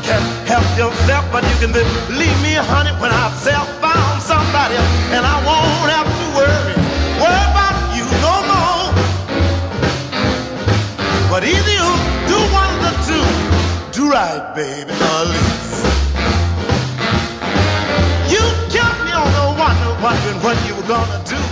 can help yourself, but you can believe me, honey, when I found somebody, and I won't have to worry about you no more. But either you do one of the two, do right, baby, or leave. You kept me on the wondering what you were gonna do.